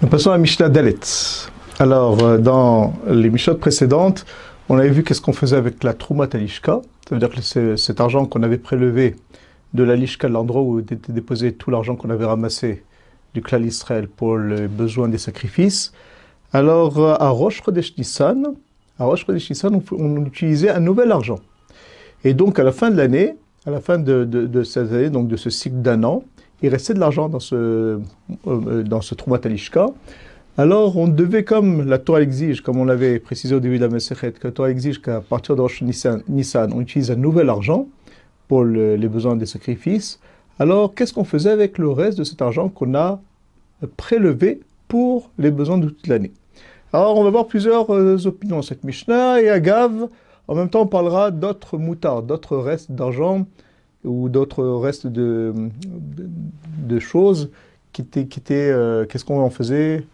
Nous passons à Mishnah Dalet. Alors, dans les Mishnahs précédentes, on avait vu qu'est-ce qu'on faisait avec la Troumat Lishka. Ça veut dire que c'est cet argent qu'on avait prélevé de la Lishka, de l'endroit où était déposé tout l'argent qu'on avait ramassé du clan Israël pour les besoins des sacrifices. Alors, à Rosh Chodesh Nissan, on utilisait un nouvel argent. Et donc, à la fin de l'année, à la fin de cette année, donc de ce cycle d'un an, il restait de l'argent dans ce Troumat Lishka. Alors, on devait, comme la Torah exige, comme on l'avait précisé au début de la Masechet, que la Torah exige qu'à partir de Rosh Nissan, on utilise un nouvel argent pour les besoins des sacrifices. Alors, qu'est-ce qu'on faisait avec le reste de cet argent qu'on a prélevé pour les besoins de toute l'année? Alors, on va voir plusieurs opinions dans cette Mishnah, et Agav, en même temps, on parlera d'autres moutards, d'autres restes d'argent, ou d'autres restes de choses qui étaient qu'est-ce qu'on en faisait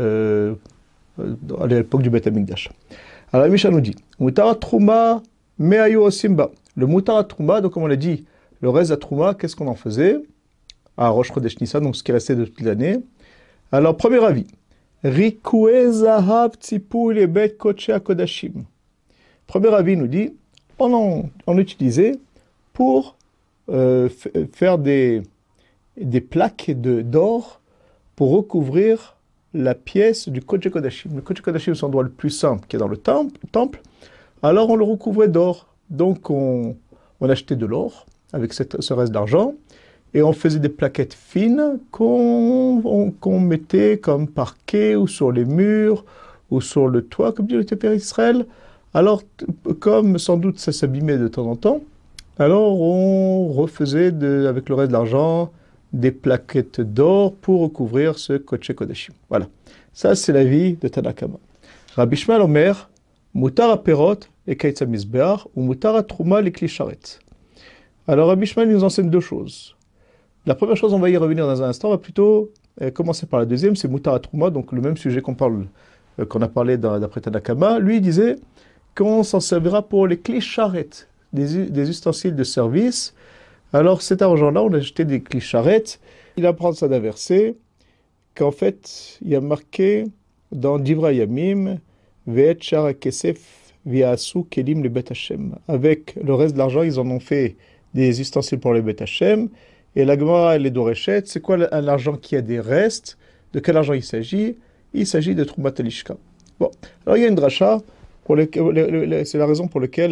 à l'époque du Beth Amikdash. Alors, Mishnah nous dit, Mutara Trouma Meayu Osimba. Le Mutara Trouma, donc comme on l'a dit, le reste de la Trouma, qu'est-ce qu'on en faisait à Rosh Chodesh Nissan, donc ce qui restait de toute l'année. Alors, premier avis, Rikoué Zahav Tzipou Lebet Kochea Kodashim. Premier avis nous dit, on utilisait pour faire des plaques d'or pour recouvrir la pièce du Kodesh Kodashim. Le Kodesh Kodashim, c'est l'endroit le plus simple qui est dans le temple. Alors on le recouvrait d'or. Donc on achetait de l'or avec ce reste d'argent et on faisait des plaquettes fines qu'on mettait comme parquet ou sur les murs ou sur le toit, comme dit le Père Israël. Alors, comme sans doute ça s'abîmait de temps en temps, alors on refaisait avec le reste de l'argent des plaquettes d'or pour recouvrir ce Kodesh Kodashim. Voilà. Ça, c'est l'avis de Tanakama. Rabbi Shmuel Omer, Mutar Aperot et Kaitza Mizbeach, ou Mutar Trouma les Klisharet. Alors, Rabbi Shmuel nous enseigne deux choses. La première chose, on va y revenir dans un instant, on va plutôt commencer par la deuxième, c'est Mutar Trouma, donc le même sujet qu'on a parlé d'après Tanakama. Lui, il disait qu'on s'en servira pour les Klisharet, des ustensiles de service. Alors cet argent-là, on a acheté des clicharrettes. Il apprend ça d'un verset qu'en fait, il y a marqué dans Divra Yamim, Ve'et shara kesef v'ya'asu kelim le Bet Hashem. Avec le reste de l'argent, ils en ont fait des ustensiles pour le Bet Hashem. Et la Gemara, elle est d'Orechet. C'est quoi l'argent qui a des restes? De quel argent il s'agit? Il s'agit de Troumat Lishka. Bon, alors il y a une dracha. C'est la raison pour laquelle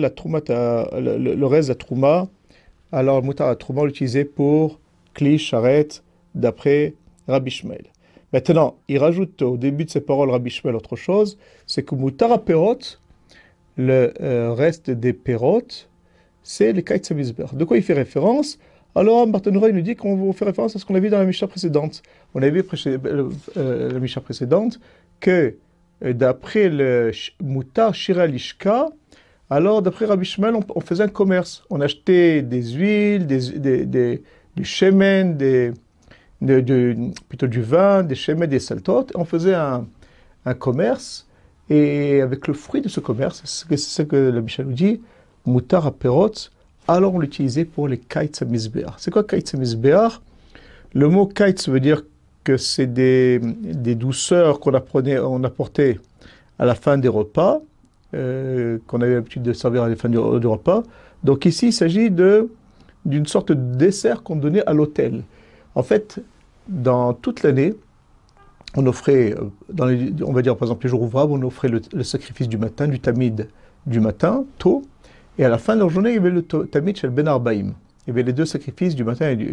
le reste de la Trouma, alors le Mutar Trouma, on l'utilisait pour Kli Sharet, d'après Rabbi Shmuel. Maintenant, il rajoute au début de ses paroles Rabbi Shmuel autre chose, c'est que Mutar Perot, le reste des Perot, c'est les Kaitz Mizbeach. De quoi il fait référence? Alors, Barthénoura, il nous dit qu'on fait référence à ce qu'on a vu dans la Mishnah précédente. On a vu la Mishnah précédente que d'après le Mutar Shira Lishka, alors d'après Rabbi Shmuel, on faisait un commerce. On achetait des huiles, du shemen, plutôt du vin, des shemen, des saltot. On faisait un commerce, et avec le fruit de ce commerce, c'est ce que la Mishnah nous dit, Mutar Aperot, alors on l'utilisait pour les Kaitz Mizbeach. C'est quoi Kaitz Mizbeach? Le mot Kaitz veut dire que c'est des douceurs qu'on apportait à la fin des repas, qu'on avait l'habitude de servir à la fin du repas. Donc ici, il s'agit d'une sorte de dessert qu'on donnait à l'autel. En fait, dans toute l'année, on offrait, on va dire par exemple les jours ouvrables, on offrait le sacrifice du matin, du tamid du matin, tôt, et à la fin de la journée, il y avait le tamid shel ben arbaïm. Il y avait les deux sacrifices du matin et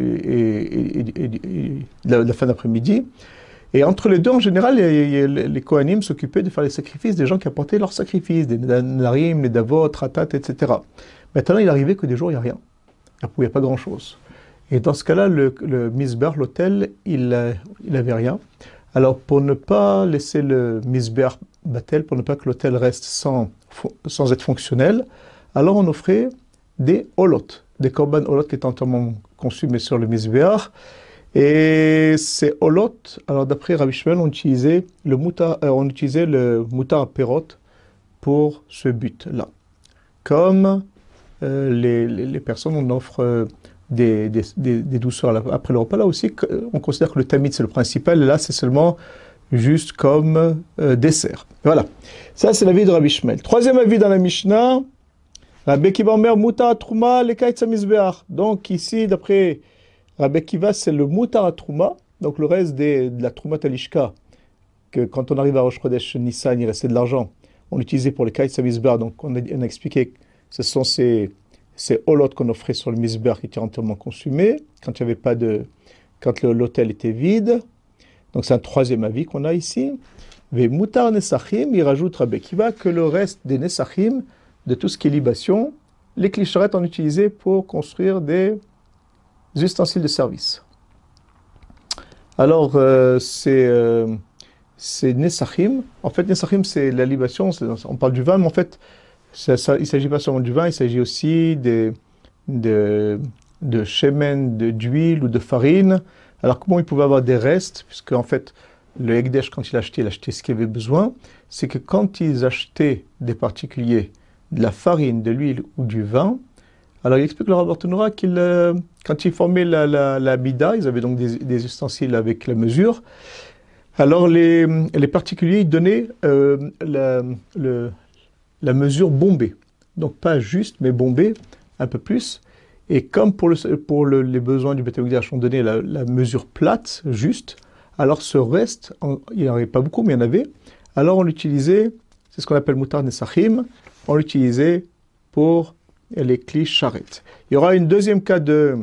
de la fin d'après-midi. Et entre les deux, en général, les Kohanim s'occupaient de faire les sacrifices des gens qui apportaient leurs sacrifices, des Narim, les Davot, Ratat, etc. Maintenant, il arrivait que des jours, il n'y a rien. Il n'y a pas grand-chose. Et dans ce cas-là, le Mizbeach, l'autel, il n'avait rien. Alors, pour ne pas laisser le Mizbeach batel, pour ne pas que l'autel reste sans être fonctionnel, alors on offrait des holot, des korban holot qui étaient entièrement conçus, mais sur le Mizbeach. Et ces holot, alors d'après Rabbi Shmuel, on utilisait le Mutar Perot pour ce but-là. Comme les personnes, on offre des douceurs après le repas. Là aussi, on considère que le tamid, c'est le principal. Et là, c'est seulement juste comme dessert. Voilà. Ça, c'est l'avis de Rabbi Ishmael. Troisième avis dans la Mishnah, Rabbi Akiva Omer Mutar Trouma Lekaitz HaMizbeach. Donc ici, d'après Rabbi Akiva, c'est le Mutar Trouma, donc le reste de la Trouma Talishka, que quand on arrive à Rosh Chodesh Nissan, il restait de l'argent. On l'utilisait pour les Kaitz HaMizbeach, donc on a expliqué que ce sont ces holot qu'on offrait sur le Mizbeach qui étaient entièrement consumés, quand il y avait pas de, quand l'hôtel était vide. Donc c'est un troisième avis qu'on a ici. Ve Mutar Nesachim, il rajoute Rabbi Akiva que le reste des Nesachim, de tout ce qui est libation, les clicherettes ont utilisé pour construire des ustensiles de service. Alors, c'est Nesachim. En fait, Nesachim, c'est la libation. On parle du vin, mais en fait, il ne s'agit pas seulement du vin, il s'agit aussi de shemen, d'huile ou de farine. Alors, comment il pouvait avoir des restes? Puisque, en fait, le Hekdesh, quand il achetait ce qu'il avait besoin. C'est que quand ils achetaient des particuliers de la farine, de l'huile ou du vin, alors il explique le Rav Bartenura qu'il, quand ils formaient la bida, ils avaient donc des ustensiles avec la mesure. Alors les particuliers, ils donnaient la mesure bombée. Donc pas juste, mais bombée, un peu plus. Et comme pour les besoins du Beth Amikdash, on donnait la mesure plate, juste, alors ce reste, il n'y en avait pas beaucoup, mais il y en avait. Alors on l'utilisait, c'est ce qu'on appelle Mutar Nesachim, on l'utilisait pour les kli sharet. Il y aura un deuxième cas de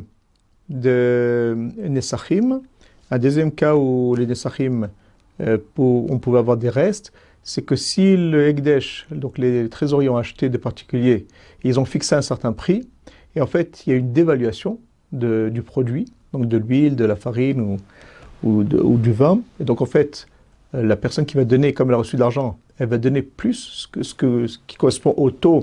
Nesachim, un deuxième cas où les Nesachim, on pouvait avoir des restes, c'est que si le Hekdesh, donc les trésoriers ont acheté des particuliers, ils ont fixé un certain prix, et en fait il y a une dévaluation du produit, donc de l'huile, de la farine ou du vin, et donc en fait la personne qui va donner, comme elle a reçu de l'argent, elle va donner plus ce qui correspond au taux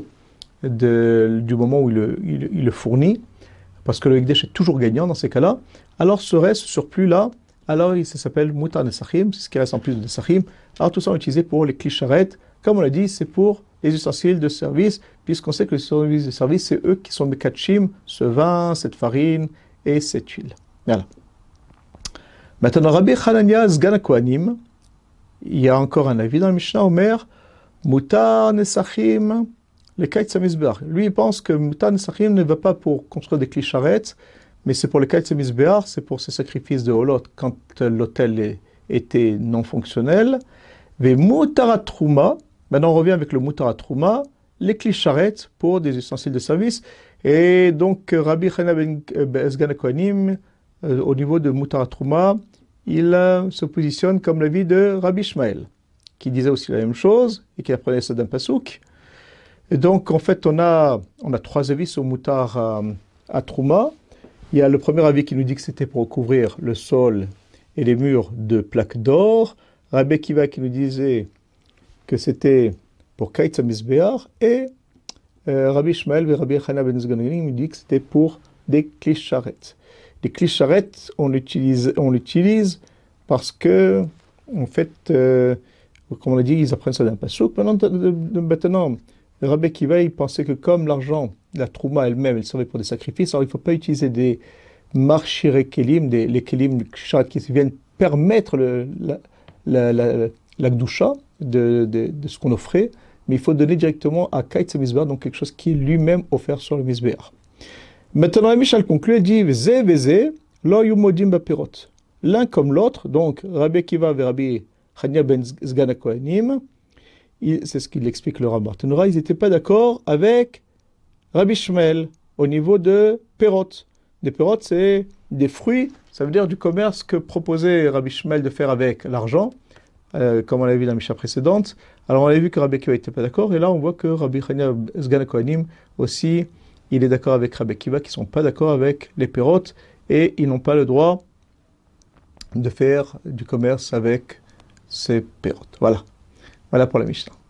du moment où il le fournit, parce que le Hekdesh est toujours gagnant dans ces cas-là. Alors ce reste, ce surplus-là, alors ça s'appelle Mutar Nesachim, c'est ce qui reste en plus de Nesachim. Alors tout ça est utilisé pour les clicharet. Comme on l'a dit, c'est pour les ustensiles de service, puisqu'on sait que les ustensiles de service, c'est eux qui sont Mekatchim, ce vin, cette farine et cette huile. Voilà. Maintenant, Rabbi Hanania Sgan Kohanim, il y a encore un avis dans le Mishnah Omer, Mutar Nesachim, les Kaitz HaMizbeach. Lui, il pense que Mutar Nesachim ne va pas pour construire des clicharet, mais c'est pour les Kaitz HaMizbeach, c'est pour ces sacrifices de holot quand l'autel était non fonctionnel. Ve Mutar Trouma, maintenant on revient avec le Mutar Trouma, les clicharet pour des ustensiles de service. Et donc Rabbi Hanania Sgan Kohanim, au niveau de Mutar Trouma, il se positionne comme l'avis de Rabbi Ishmael, qui disait aussi la même chose et qui apprenait ça d'un pasouk. Et donc, en fait, on a trois avis sur Mutar à Trouma. Il y a le premier avis qui nous dit que c'était pour recouvrir le sol et les murs de plaques d'or. Rabbi Akiva qui nous disait que c'était pour Kaitz HaMizbeach. Et Rabbi Ishmael et Rabbi Hanania ben Sgan nous dit que c'était pour des clicharet. Les clicharet, on l'utilise parce que, en fait, comme on l'a dit, ils apprennent ça d'un pasouk. Maintenant, Rabbi Akiva, il pensait que comme l'argent, la trouma elle-même, elle servait pour des sacrifices, alors il ne faut pas utiliser des marchiré kelim, les kelim qui viennent permettre la gdusha de ce qu'on offrait, mais il faut donner directement à Kaitz HaMizbeach, donc quelque chose qui est lui-même offert sur le Mizbeach. Maintenant, la Mishnah conclut, elle dit Veze, veze, lo yumodim bapirot. L'un comme l'autre, donc Rabbi Akiva et Rabbi Hanania ben Sgan Kohanim, c'est ce qu'il explique le Rav Bartenura, ils n'étaient pas d'accord avec Rabbi Ishmael au niveau de perot. Des perot, c'est des fruits, ça veut dire du commerce que proposait Rabbi Ishmael de faire avec l'argent, comme on l'a vu dans la Mishnah précédente. Alors on a vu que Rabbi Akiva n'était pas d'accord, et là on voit que Rabbi Hanania Sgan Kohanim aussi, il est d'accord avec Rabbi Akiva qui ne sont pas d'accord avec les perot, et ils n'ont pas le droit de faire du commerce avec ces perot. Voilà pour la Mishnah.